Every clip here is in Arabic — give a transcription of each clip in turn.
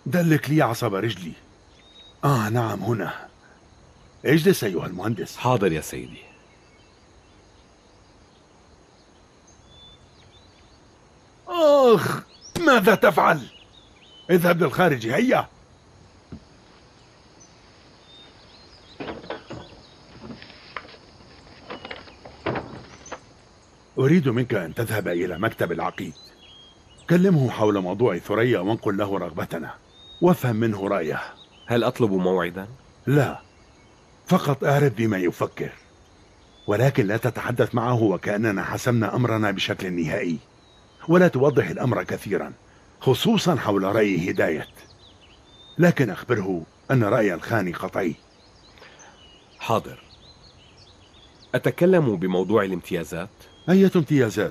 دلك لي عصب رجلي. نعم هنا. اجلس أيها المهندس. حاضر يا سيدي. ماذا تفعل؟ اذهب للخارج هيا. أريد منك أن تذهب إلى مكتب العقيد. كلمه حول موضوع ثريا وانقل له رغبتنا وافهم منه رأيه. هل أطلب موعدا؟ لا، فقط أعرف بما يفكر، ولكن لا تتحدث معه وكأننا حسمنا أمرنا بشكل نهائي، ولا توضح الأمر كثيرا خصوصا حول رأي هداية، لكن أخبره أن رأي الخاني قطعي. حاضر. أتكلم بموضوع الامتيازات. أية امتيازات؟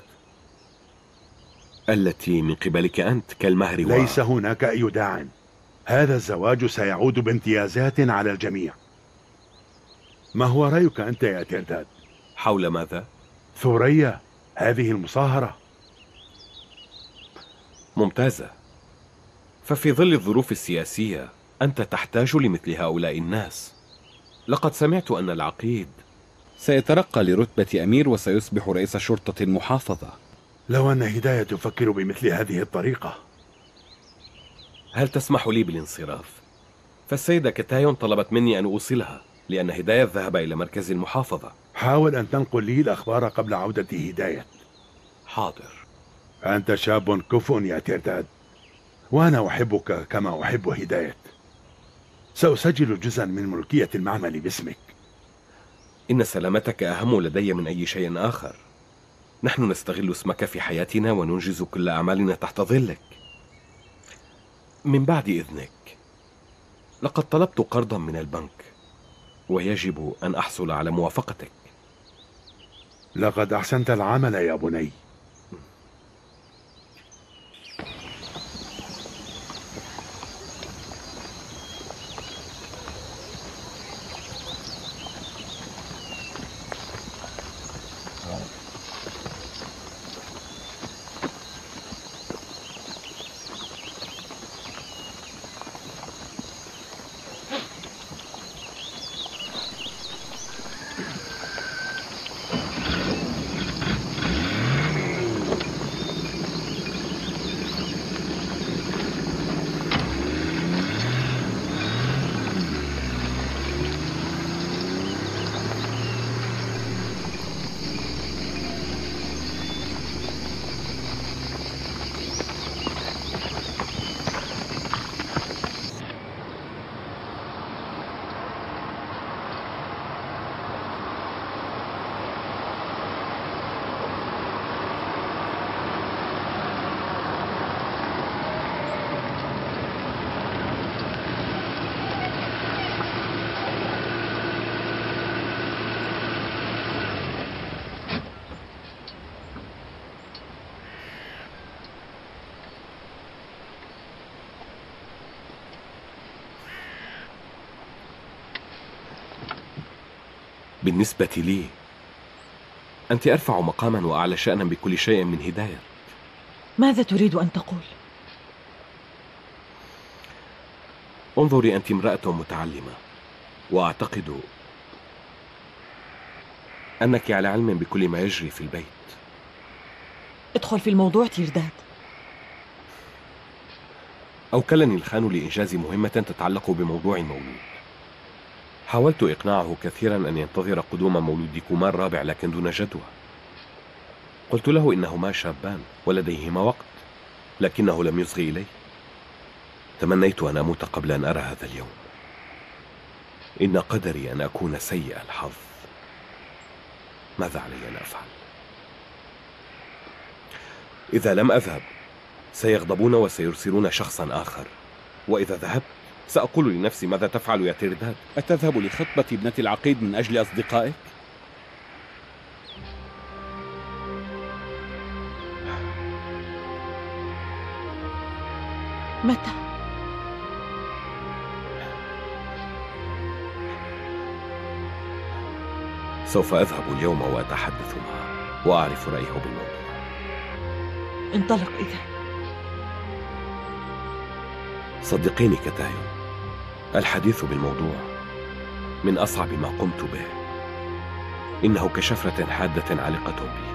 التي من قبلك أنت كالمهر ليس هناك أي داع. هذا الزواج سيعود بامتيازات على الجميع. ما هو رأيك أنت يا تيرداد؟ حول ماذا؟ ثريا، هذه المصاهرة. ممتازة. ففي ظل الظروف السياسية أنت تحتاج لمثل هؤلاء الناس. لقد سمعت أن العقيد سيترقى لرتبة أمير وسيصبح رئيس شرطة المحافظة. لو أن هداية تفكر بمثل هذه الطريقة. هل تسمح لي بالانصراف؟ فالسيدة كتايون طلبت مني أن أوصلها، لأن هداية ذهب إلى مركز المحافظة. حاول أن تنقل لي الأخبار قبل عودة هداية. حاضر. أنت شاب كفء يا تيرداد، وأنا أحبك كما أحب هداية. سأسجل جزءا من ملكية المعمل باسمك. إن سلامتك أهم لدي من أي شيء آخر. نحن نستغل اسمك في حياتنا وننجز كل أعمالنا تحت ظلك. من بعد إذنك، لقد طلبت قرضا من البنك ويجب أن أحصل على موافقتك. لقد أحسنت العمل يا بني. بالنسبة لي أنت أرفع مقاما وأعلى شأنا بكل شيء من هداية. ماذا تريد أن تقول؟ انظري، أنت امرأة متعلمة، وأعتقد أنك على علم بكل ما يجري في البيت. ادخل في الموضوع تيرداد. أوكلني الخان لإنجاز مهمة تتعلق بموضوع المولود. حاولت إقناعه كثيرا أن ينتظر قدوم مولودكما الرابع، لكن دون جدوى. قلت له إنهما شابان ولديهما وقت، لكنه لم يصغي إلي. تمنيت أن أموت قبل أن أرى هذا اليوم. إن قدري أن أكون سيء الحظ. ماذا علي أن أفعل؟ إذا لم أذهب سيغضبون وسيرسلون شخصا آخر، وإذا ذهبت سأقول لنفسي ماذا تفعل يا تيرداد؟ أتذهب لخطبة ابنة العقيد من أجل أصدقائك؟ متى؟ سوف أذهب اليوم وأتحدث معه وأعرف رأيه بالموضوع. انطلق إذا. صدقيني كتايو، الحديث بالموضوع من أصعب ما قمت به. إنه كشفرة حادة عالقة بي.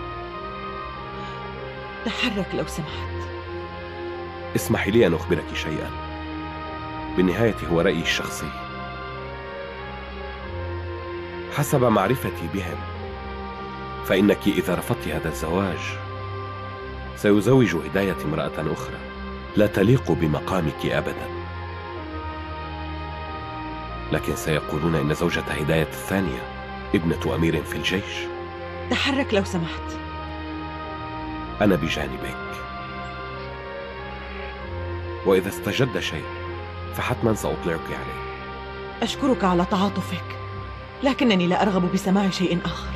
تحرك لو سمحت. اسمحي لي أن أخبرك شيئا، بالنهاية هو رأيي الشخصي. حسب معرفتي بهم، فإنك إذا رفضت هذا الزواج سيزوج هداية امرأة أخرى لا تليق بمقامك أبدا. لكن سيقولون إن زوجة هداية الثانية ابنة أمير في الجيش. تحرك لو سمحت. أنا بجانبك، وإذا استجد شيء فحتما سأطلعك عليه. أشكرك على تعاطفك، لكنني لا أرغب بسماع شيء آخر.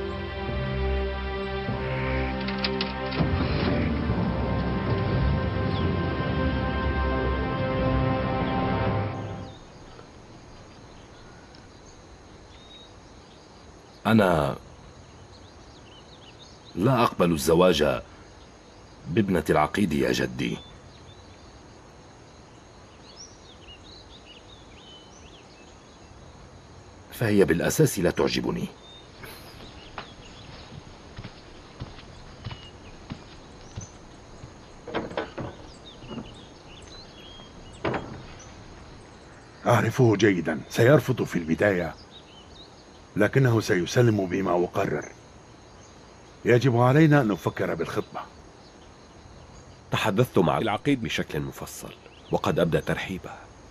أنا لا أقبل الزواج بابنة العقيد يا جدي. فهي بالأساس لا تعجبني. أعرفه جيدا، سيرفض في البداية لكنه سيسلم بما أقرر. يجب علينا أن نفكر بالخطبة. تحدثت مع العقيد بشكل مفصل وقد أبدى ترحيبه.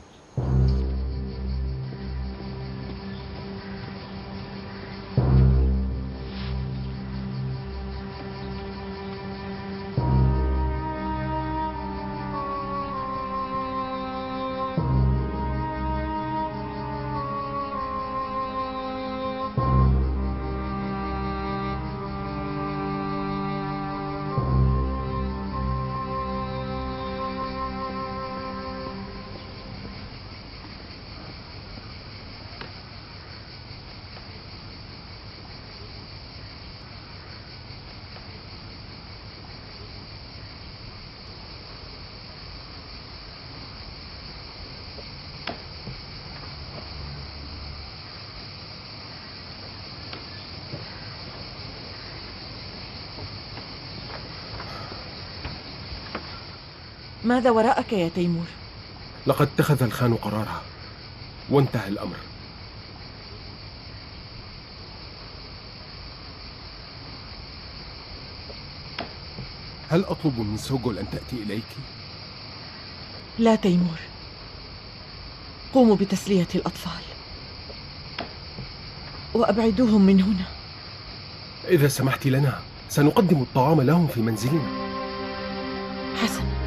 ماذا وراءك يا تيمور؟ لقد اتخذ الخان قرارها وانتهى الأمر. هل أطلب من سوغل أن تأتي إليك؟ لا تيمور، قوموا بتسلية الأطفال وأبعدوهم من هنا. إذا سمحت لنا سنقدم الطعام لهم في منزلنا. حسنا.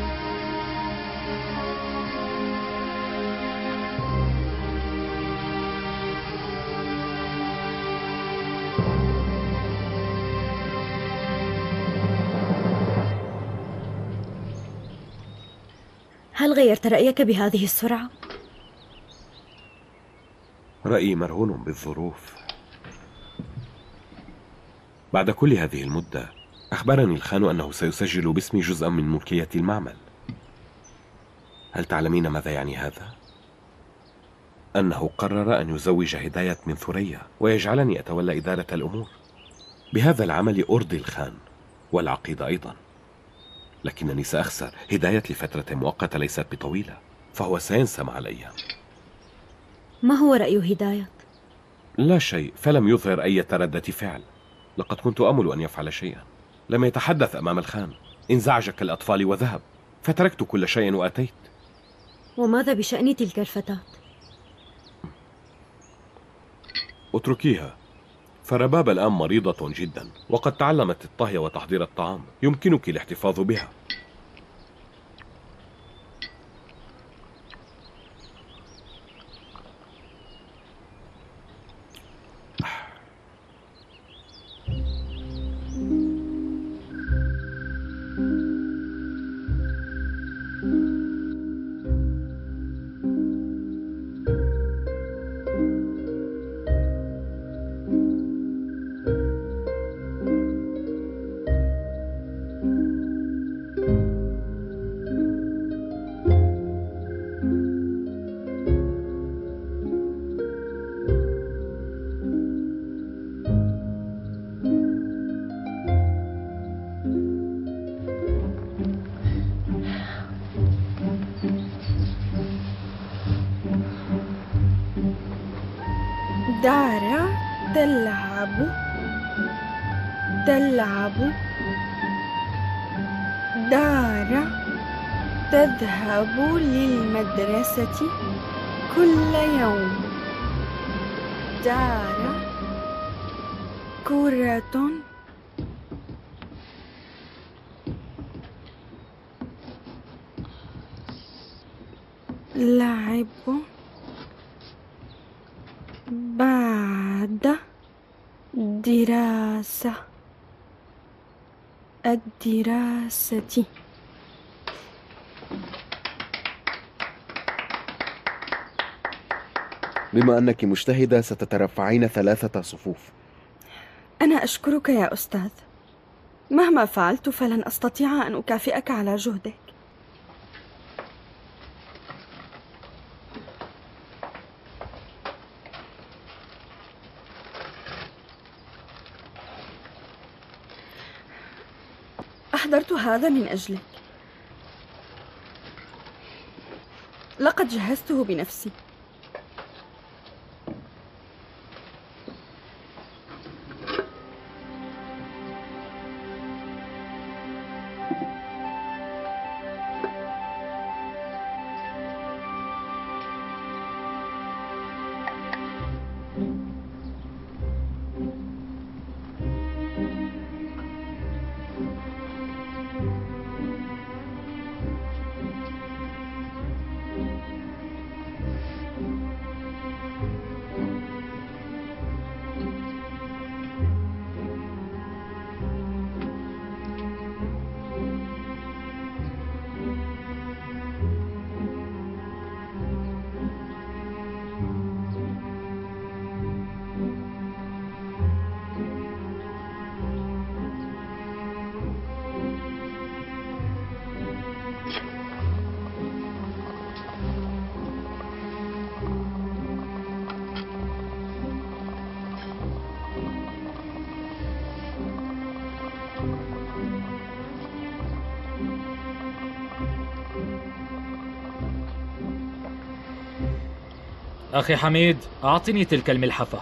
هل غيرت رأيك بهذه السرعة؟ رأيي مرهون بالظروف. بعد كل هذه المدة أخبرني الخان أنه سيسجل باسمي جزءا من ملكية المعمل. هل تعلمين ماذا يعني هذا؟ أنه قرر أن يزوج هداية من ثريا ويجعلني أتولى إدارة الأمور. بهذا العمل أرضي الخان والعقيد أيضا، لكنني سأخسر هداية لفترة مؤقتة ليست بطويلة، فهو سينسى مع الأيام. ما هو رأي هداية؟ لا شيء، فلم يظهر أي ردة فعل. لقد كنت أمل أن يفعل شيئا. لم يتحدث أمام الخان، انزعج كالأطفال وذهب، فتركت كل شيء وأتيت. وماذا بشأن تلك الفتاة؟ اتركيها، فرباب الآن مريضة جدا وقد تعلمت الطهي وتحضير الطعام، يمكنك الاحتفاظ بها. دار تلعب دار تذهب للمدرسة كل يوم. دار كرة لعب بعد الدراسة. بما أنك مجتهدة ستترفعين 3 صفوف. أنا أشكرك يا أستاذ. مهما فعلت فلن أستطيع أن أكافئك على جهدك. أحضرت هذا من أجلك. لقد جهزته بنفسي. أخي حميد، أعطني تلك الملحفة.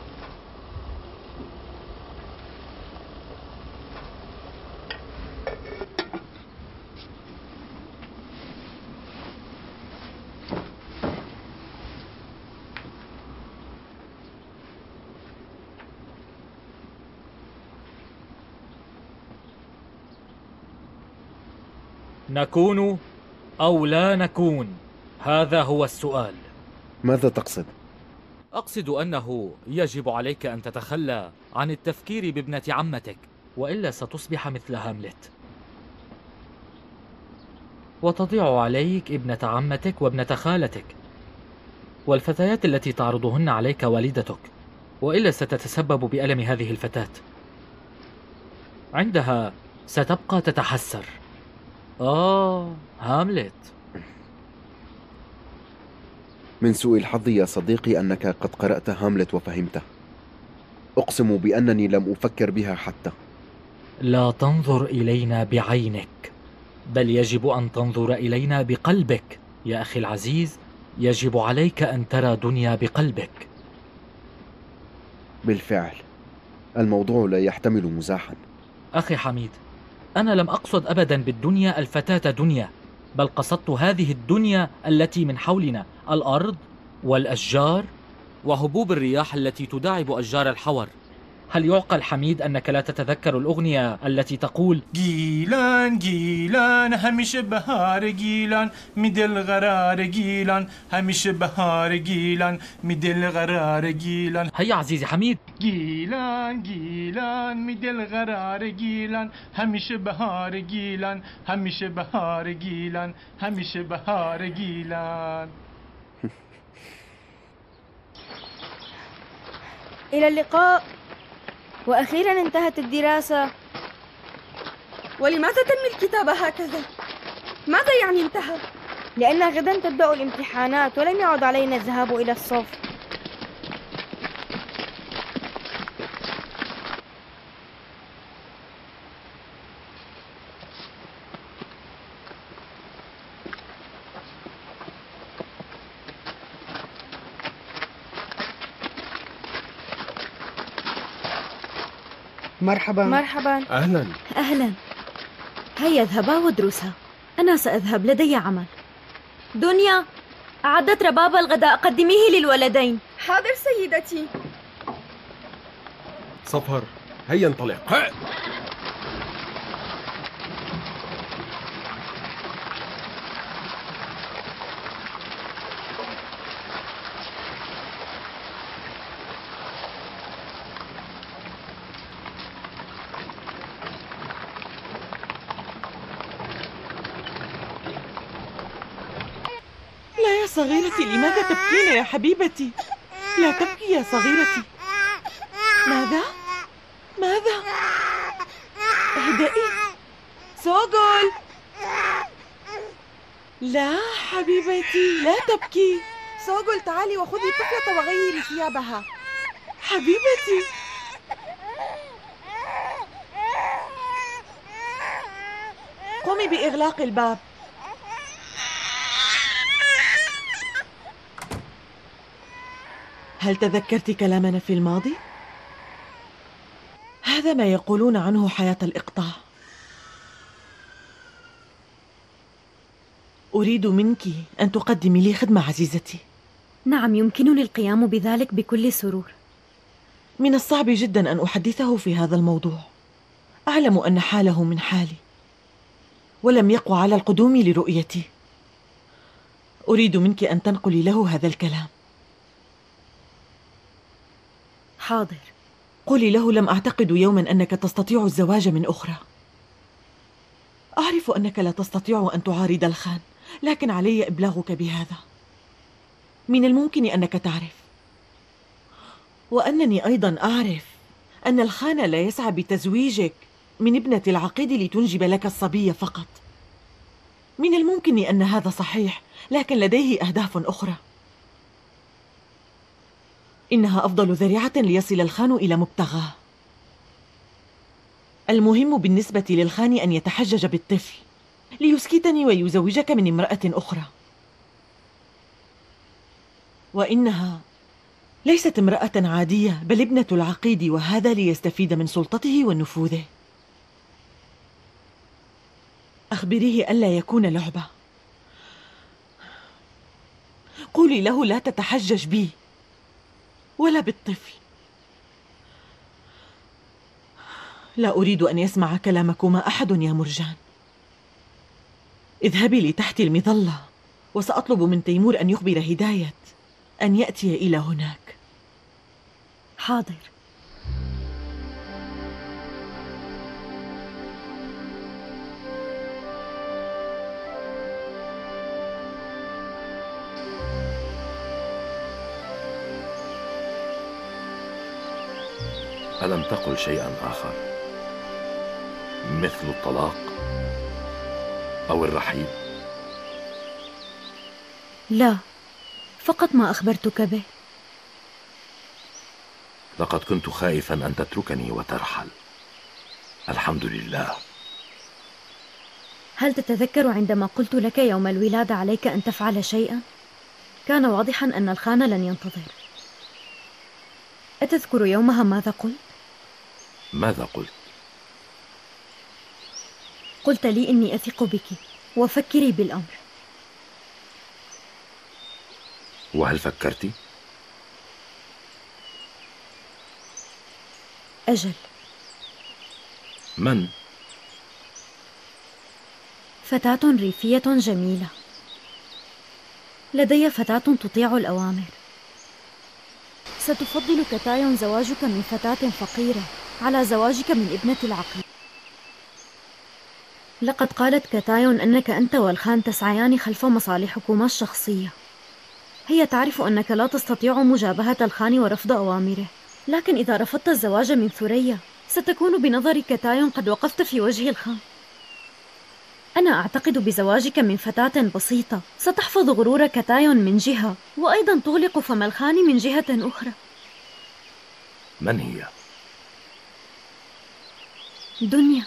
نكون أو لا نكون؟ هذا هو السؤال. ماذا تقصد؟ أقصد أنه يجب عليك أن تتخلى عن التفكير بابنة عمتك، وإلا ستصبح مثل هاملت، وتضيع عليك ابنة عمتك وابنة خالتك والفتيات التي تعرضهن عليك والدتك، وإلا ستتسبب بألم هذه الفتاة. عندها ستبقى تتحسر. هاملت. من سوء الحظ يا صديقي أنك قد قرأت هاملت وفهمته. أقسم بأنني لم أفكر بها حتى. لا تنظر إلينا بعينك، بل يجب أن تنظر إلينا بقلبك. يا أخي العزيز، يجب عليك أن ترى دنيا بقلبك. بالفعل، الموضوع لا يحتمل مزاحا. أخي حميد، أنا لم أقصد أبدا بالدنيا الفتاة دنيا، بل قصدت هذه الدنيا التي من حولنا، الأرض والأشجار وهبوب الرياح التي تداعب أشجار الحور. هل يعقل حميد أنك لا تتذكر الأغنية التي تقول جيلان جيلان هميشه بهار جيلان مدل غرار جيلان هميشه بهار جيلان مدل غرار جيلان؟ هيا عزيزي حميد. جيلان جيلان مدل غرار جيلان هميشه بهار جيلان هميشه بهار جيلان هميشه بهار جيلان. إلى اللقاء. وأخيرا انتهت الدراسة. ولماذا تنمي الكتاب هكذا؟ ماذا يعني انتهى؟ لأن غدا تبدأ الامتحانات ولم يعد علينا الذهاب إلى الصف. مرحبا. مرحبا. أهلا. أهلا. هيا اذهبا وادرسا، أنا سأذهب لدي عمل. دنيا، أعدت ربابة الغداء، قدميه للولدين. حاضر سيدتي. صفر، هيا انطلق. لا يا صغيرتي، لماذا تبكين يا حبيبتي؟ لا تبكي يا صغيرتي. ماذا؟ ماذا؟ اهدئي. سوغل. لا حبيبتي، لا تبكي. سوغل، تعالي وخذي الطفلة وغيري ثيابها. حبيبتي. قومي بإغلاق الباب. هل تذكرت كلامنا في الماضي؟ هذا ما يقولون عنه حياة الإقطاع. أريد منك أن تقدمي لي خدمة عزيزتي. نعم، يمكنني القيام بذلك بكل سرور. من الصعب جدا أن أحدثه في هذا الموضوع. أعلم أن حاله من حالي، ولم يقوى على القدوم لرؤيتي. أريد منك أن تنقلي له هذا الكلام. حاضر. قولي له لم أعتقد يوما أنك تستطيع الزواج من أخرى. أعرف أنك لا تستطيع أن تعارض الخان، لكن علي إبلاغك بهذا. من الممكن أنك تعرف، وأنني أيضا أعرف، أن الخان لا يسعى بتزويجك من ابنة العقيد لتنجب لك الصبي فقط. من الممكن أن هذا صحيح، لكن لديه أهداف أخرى. إنها أفضل ذريعة ليصل الخان إلى مبتغاه. المهم بالنسبة للخان أن يتحجج بالطفل ليسكتني ويزوجك من امرأة أخرى. وإنها ليست امرأة عادية، بل ابنة العقيد، وهذا ليستفيد من سلطته ونفوذه. أخبريه ألا يكون لعبة. قولي له لا تتحجج بي ولا بالطفل. لا أريد أن يسمع كلامكما أحد يا مرجان. اذهبي لتحت المظلة، وسأطلب من تيمور أن يخبر هداية أن يأتي إلى هناك. حاضر. ألم تقل شيئا آخر مثل الطلاق أو الرحيل؟ لا، فقط ما أخبرتك به. لقد كنت خائفا أن تتركني وترحل. الحمد لله. هل تتذكر عندما قلت لك يوم الولادة عليك أن تفعل شيئا؟ كان واضحا أن الخان لن ينتظر. أتذكر يومها ماذا قلت؟ ماذا قلت؟ قلت لي إني أثق بك وفكري بالأمر. وهل فكرتِ؟ أجل. من؟ فتاة ريفية جميلة. لدي فتاة تطيع الأوامر. ستفضل كتايون زواجك من فتاة فقيرة على زواجك من ابنة العقيد. لقد قالت كتايون أنك أنت والخان تسعيان خلف مصالحكما الشخصية. هي تعرف أنك لا تستطيع مجابهة الخان ورفض أوامره، لكن إذا رفضت الزواج من ثريا ستكون بنظر كتايون قد وقفت في وجه الخان. أنا أعتقد بزواجك من فتاة بسيطة ستحفظ غرور كتايون من جهة، وأيضا تغلق فم الخان من جهة أخرى. من هي؟ دنيا.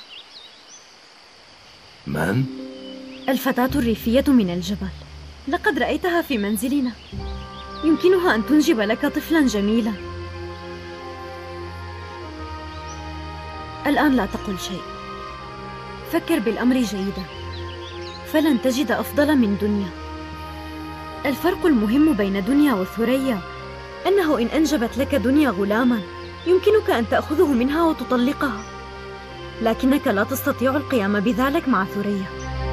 من؟ الفتاة الريفية من الجبل. لقد رأيتها في منزلنا. يمكنها أن تنجب لك طفلا جميلا. الآن لا تقل شيء. فكر بالأمر جيدا، فلن تجد أفضل من دنيا. الفرق المهم بين دنيا وثريا أنه إن أنجبت لك دنيا غلاما يمكنك أن تأخذه منها وتطلقها، لكنك لا تستطيع القيام بذلك مع ثريا.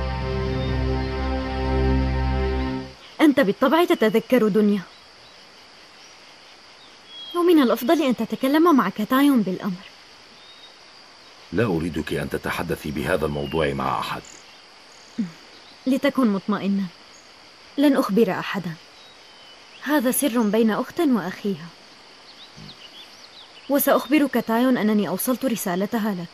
أنت بالطبع تتذكر دنيا، ومن الأفضل أن تتكلم مع كتايون بالأمر. لا أريدك أن تتحدثي بهذا الموضوع مع أحد. لتكن مطمئنا، لن أخبر أحدا. هذا سر بين أخت وأخيها، وسأخبر كتايون أنني أوصلت رسالتها لك.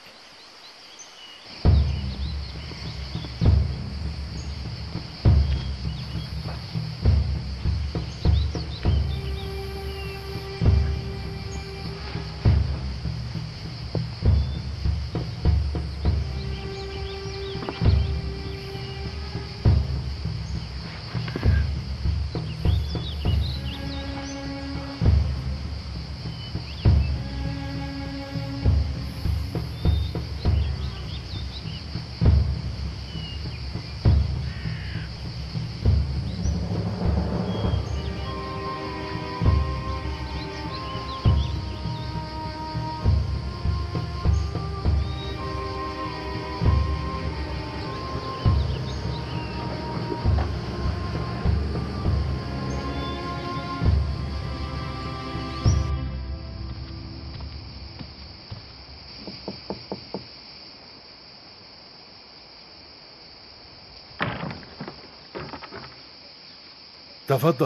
تفضل.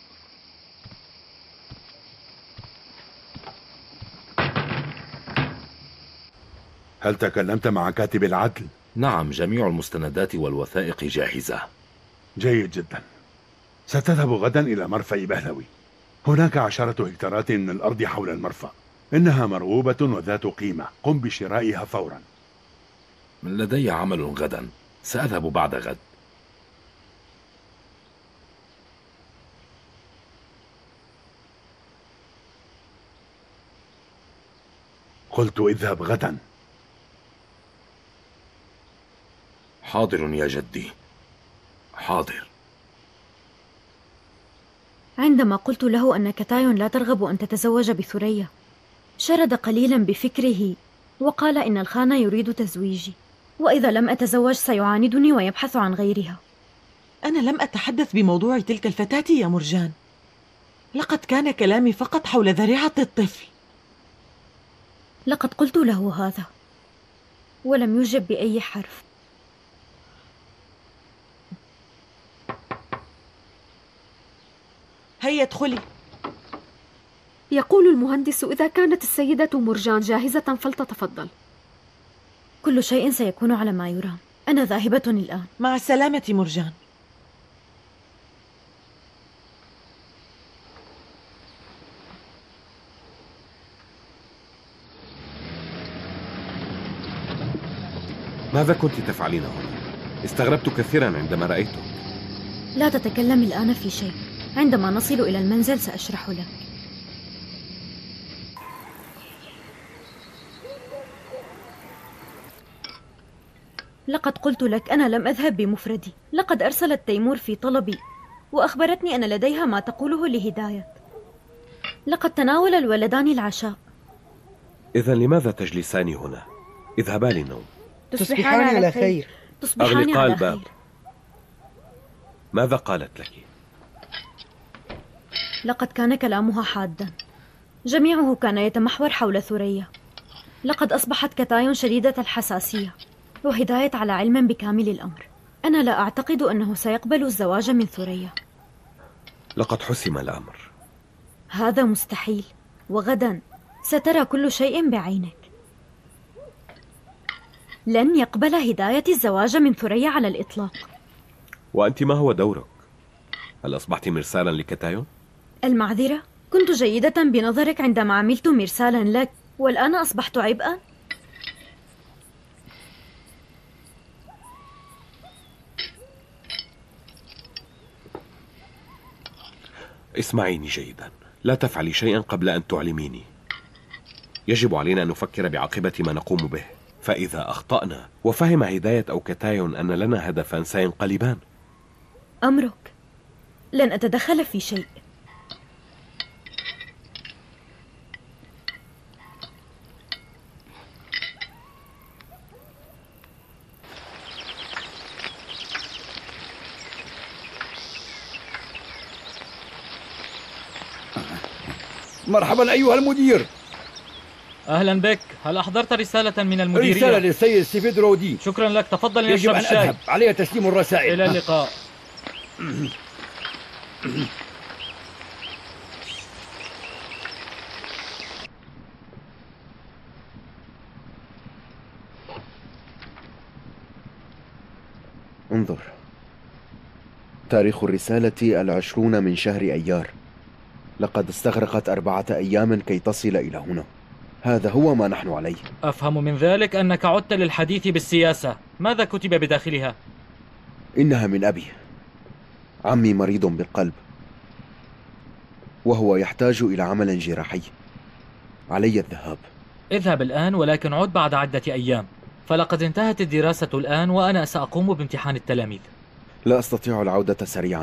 هل تكلمت مع كاتب العدل؟ نعم، جميع المستندات والوثائق جاهزة. جيد جدا. ستذهب غدا إلى مرفأ بهلوي. هناك 10 هكتارات من الأرض حول المرفأ، إنها مرغوبة وذات قيمة. قم بشرائها فورا. من لدي عمل غدا، سأذهب بعد غد. قلت اذهب غدا. حاضر يا جدي، حاضر. عندما قلت له أن كتايون لا ترغب أن تتزوج بثريا، شرد قليلا بفكره وقال إن الخان يريد تزويجي، وإذا لم أتزوج سيعاندني ويبحث عن غيرها. أنا لم أتحدث بموضوع تلك الفتاة يا مرجان، لقد كان كلامي فقط حول ذريعة الطفل. لقد قلت له هذا ولم يجب بأي حرف. هيا ادخلي. يقول المهندس إذا كانت السيدة مرجان جاهزة فلتتفضل. كل شيء سيكون على ما يرام. أنا ذاهبة الآن. مع السلامة مرجان. ماذا كنت تفعلين هنا؟ استغربت كثيرا عندما رأيتك. لا تتكلم الآن في شيء، عندما نصل إلى المنزل سأشرح لك. لقد قلت لك أنا لم أذهب بمفردي. لقد أرسلت تيمور في طلبي وأخبرتني أن لديها ما تقوله لهداية. لقد تناول الولدان العشاء. إذن لماذا تجلسان هنا؟ اذهبا للنوم. تصبحان على خير. أغلقا الباب. ماذا قالت لك؟ لقد كان كلامها حادا، جميعه كان يتمحور حول ثريا. لقد أصبحت كتايون شديدة الحساسية، وهداية على علم بكامل الأمر. أنا لا أعتقد أنه سيقبل الزواج من ثريا. لقد حسم الأمر. هذا مستحيل، وغدا سترى كل شيء بعينك. لن يقبل هداية الزواج من ثريا على الإطلاق. وأنت ما هو دورك؟ هل أصبحت مرسالا لكتايون؟ المعذرة، كنت جيدة بنظرك عندما عملت مرسالا لك، والآن أصبحت عبئا. اسمعيني جيدا، لا تفعلي شيئا قبل أن تعلميني. يجب علينا أن نفكر بعاقبة ما نقوم به، فإذا أخطأنا وفهم هداية أو كتايون أن لنا هدفان سينقلبان. أمرك، لن أتدخل في شيء. مرحبا أيها المدير. أهلا بك. هل أحضرت رسالة من المديرية؟ رسالة للسيد ستيفن رودي. شكرا لك. تفضل يجب نشرب أن الشاي. أذهب، علي تسليم الرسائل. إلى اللقاء. انظر، تاريخ الرسالة 20 من شهر أيار. لقد استغرقت 4 أيام كي تصل إلى هنا. هذا هو ما نحن عليه. أفهم من ذلك أنك عدت للحديث بالسياسة. ماذا كتب بداخلها؟ إنها من أبي. عمي مريض بالقلب، وهو يحتاج إلى عمل جراحي. علي الذهاب. اذهب الآن، ولكن عد بعد عدة أيام، فلقد انتهت الدراسة الآن وأنا سأقوم بامتحان التلاميذ. لا أستطيع العودة سريعا،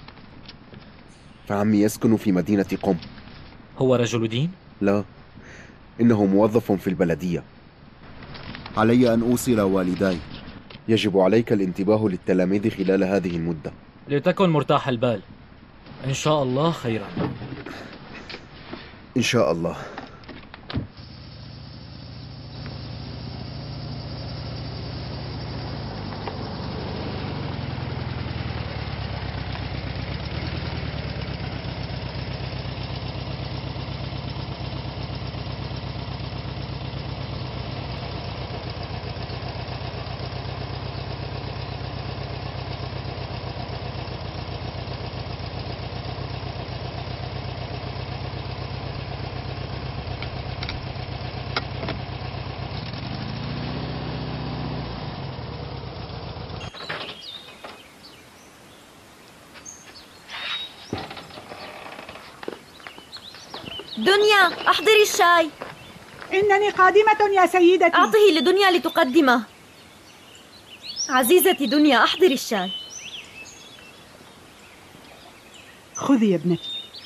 فعمي يسكن في مدينة قم. هو رجل دين؟ لا، إنه موظف في البلدية. علي أن أوصل والداي. يجب عليك الانتباه للتلاميذ خلال هذه المدة. لتكن مرتاح البال. إن شاء الله خيرا. إن شاء الله. دنيا، أحضري الشاي. إنني قادمة يا سيدتي. أعطه لدنيا لتقدمه. عزيزتي دنيا، أحضري الشاي. خذي يا ابنتي.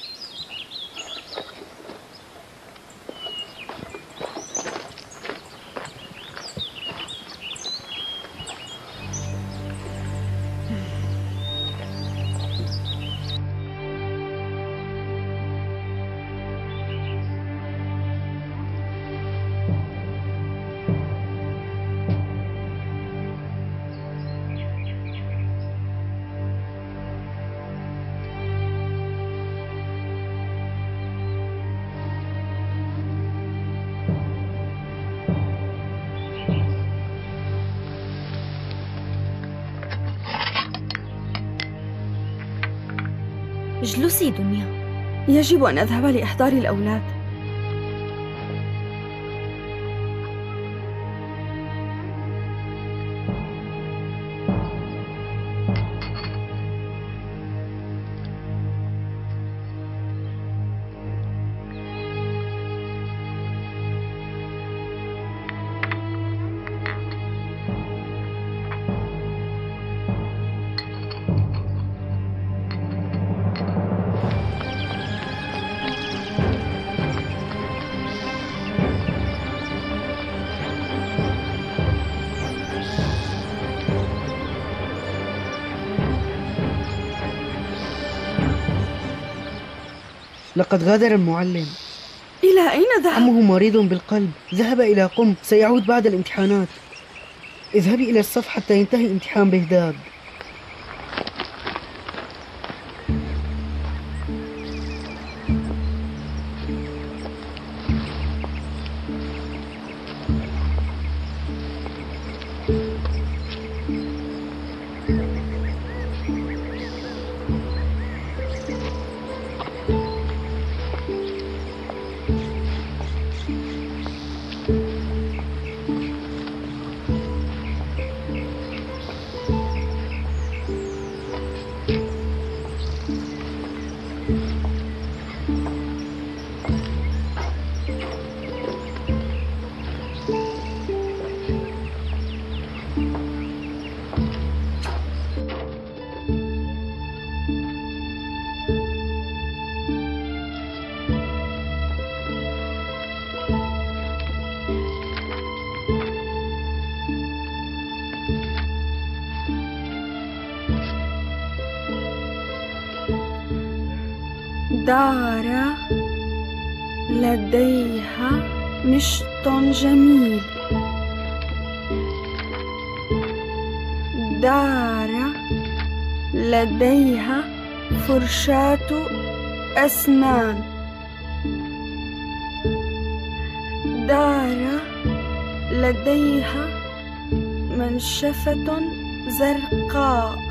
اجلسي دنيا. يجب أن أذهب لإحضار الأولاد. لقد غادر المعلم. إلى أين ذهب؟ عمه مريض بالقلب، ذهب إلى قم، سيعود بعد الامتحانات. اذهبي إلى الصف حتى ينتهي امتحان بهداد. دار لديها مشط جميل. دار لديها فرشاة أسنان. دار لديها منشفة زرقاء.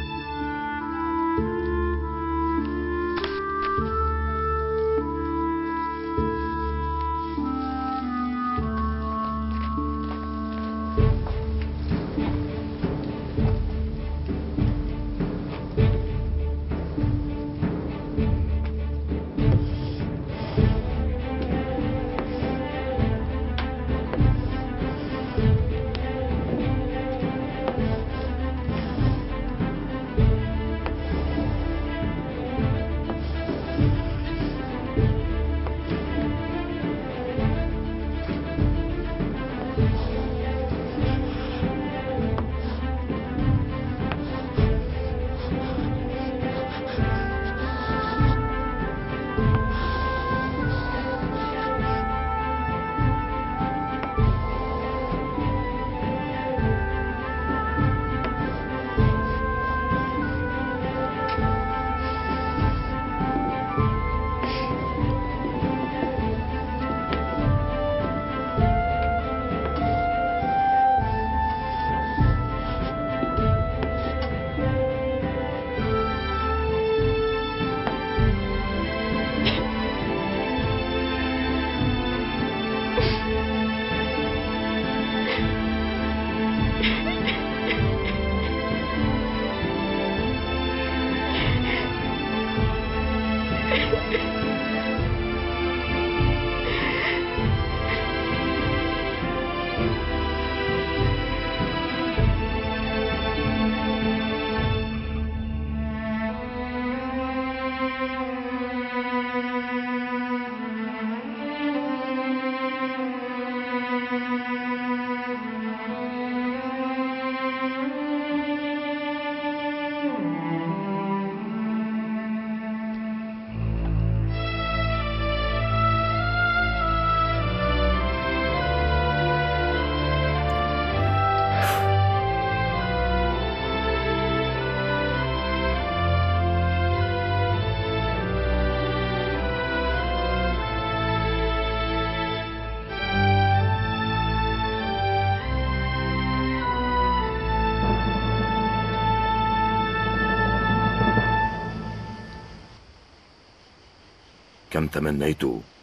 كم تمنيت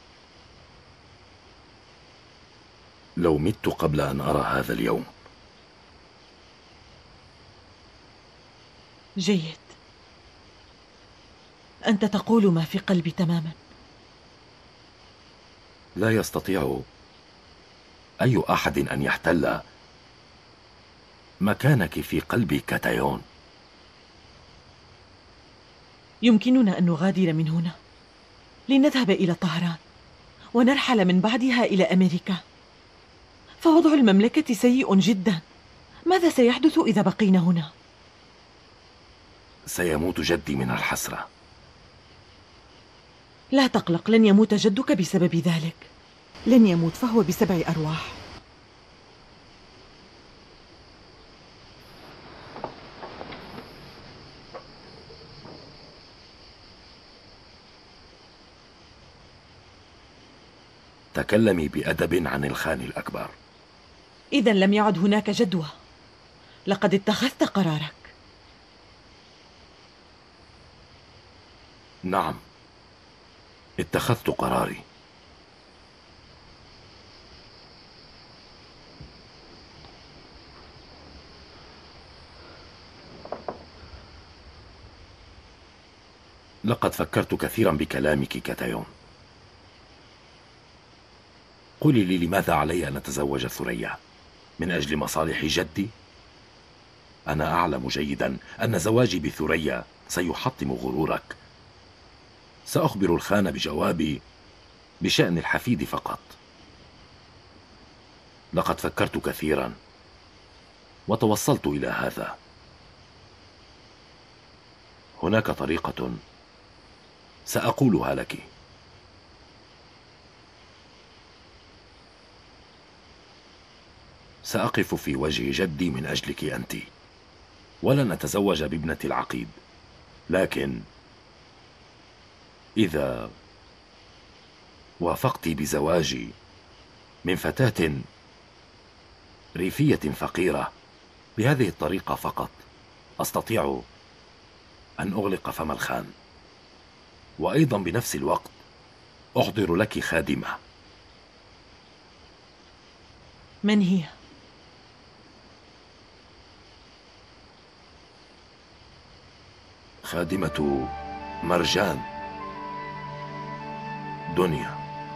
لو مت قبل أن أرى هذا اليوم. جيد، أنت تقول ما في قلبي تماما. لا يستطيع أي أحد أن يحتل مكانك في قلبي كاتايون. يمكننا أن نغادر من هنا لنذهب إلى طهران ونرحل من بعدها إلى أمريكا، فوضع المملكة سيء جدا. ماذا سيحدث إذا بقينا هنا؟ سيموت جدي من الحسرة. لا تقلق، لن يموت جدك بسبب ذلك. لن يموت، فهو بسبع أرواح. تكلمي بأدب عن الخان الأكبر. إذن لم يعد هناك جدوى. لقد اتخذت قرارك. نعم، اتخذت قراري. لقد فكرت كثيرا بكلامك كاتايون. قولي لي، لماذا علي أن أتزوج ثريا؟ من أجل مصالح جدي؟ أنا أعلم جيدا أن زواجي بثريا سيحطم غرورك. سأخبر الخان بجوابي بشأن الحفيد فقط. لقد فكرت كثيرا وتوصلت إلى هذا. هناك طريقة سأقولها لك. سأقف في وجه جدي من أجلك أنت، ولن أتزوج بابنة العقيد، لكن إذا وافقت بزواجي من فتاة ريفية فقيرة بهذه الطريقة فقط أستطيع أن أغلق فم الخان، وأيضا بنفس الوقت أحضر لك خادمة. من هي؟ خادمة مرجان، دنيا.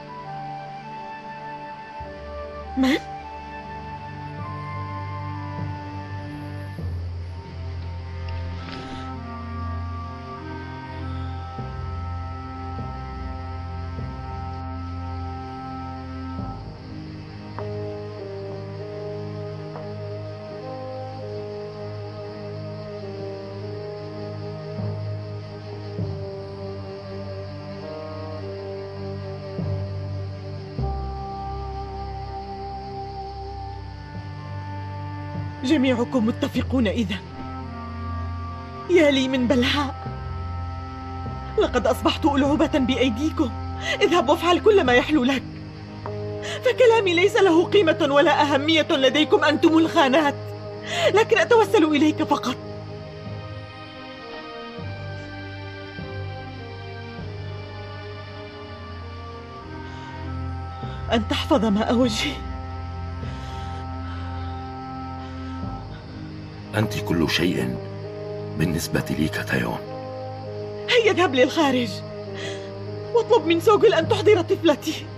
من؟ جميعكم متفقون إذن. يا لي من بلهاء، لقد أصبحت ألعبة بأيديكم. اذهب وافعل كل ما يحلو لك، فكلامي ليس له قيمة ولا أهمية لديكم أنتم الخانات، لكن أتوسل إليك فقط. أن تحفظ ماء وجهي. أنت كل شيء بالنسبة لي كتايون. هيا اذهب للخارج واطلب من سوغل أن تحضر طفلتي.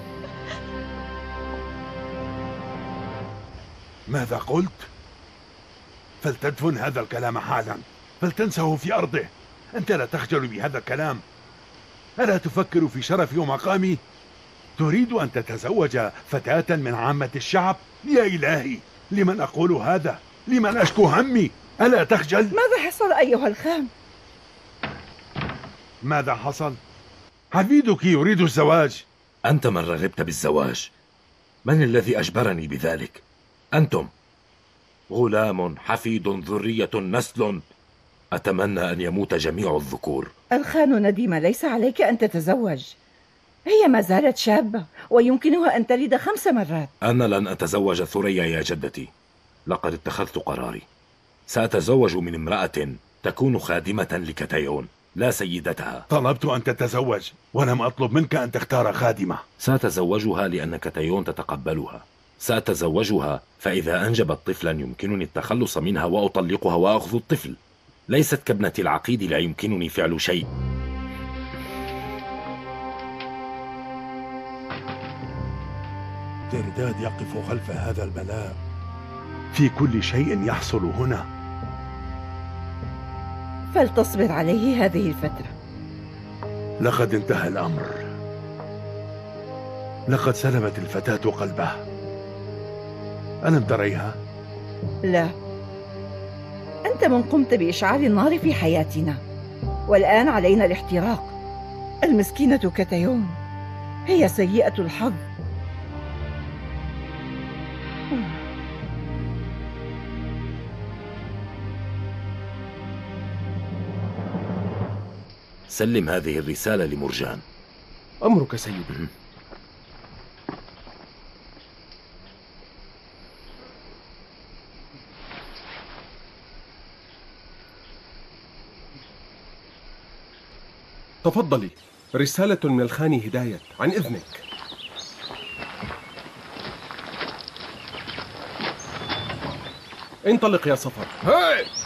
ماذا قلت؟ فلتدفن هذا الكلام حالا، فلتنسه في أرضه. أنت لا تخجل بهذا الكلام؟ ألا تفكر في شرفي ومقامي؟ تريد أن تتزوج فتاة من عامة الشعب؟ يا إلهي، لمن أقول هذا؟ لمن أشكو همي؟ ألا تخجل؟ ماذا حصل أيها الخام؟ ماذا حصل؟ عبيدك يريد الزواج. أنت من رغبت بالزواج. من الذي أجبرني بذلك؟ أنتم. غلام حفيد ذرية نسل، أتمنى أن يموت جميع الذكور. الخان نديمة، ليس عليك أن تتزوج. هي ما زالت شابة ويمكنها أن تلد 5 مرات. أنا لن أتزوج ثريا يا جدتي، لقد اتخذت قراري. سأتزوج من امرأة تكون خادمة لكتايون لا سيدتها. طلبت أن تتزوج ولم أطلب منك أن تختار خادمة. سأتزوجها لأن كتايون تتقبلها. سأتزوجها فإذا أنجبت طفلا يمكنني التخلص منها وأطلقها وأخذ الطفل. ليست كابنة العقيد لا يمكنني فعل شيء. ترداد يقف خلف هذا البلاء. في كل شيء يحصل هنا. فلتصبر عليه هذه الفترة. لقد انتهى الأمر. لقد سلبت الفتاة قلبه. ألم تريها؟ لا، أنت من قمت بإشعال النار في حياتنا، والآن علينا الاحتراق. المسكينة كتايون هي سيئة الحظ. سلم هذه الرسالة لمرجان. أمرك سيدي. تفضلي، رسالة من الخان هداية، عن إذنك. انطلق يا سفر. هاي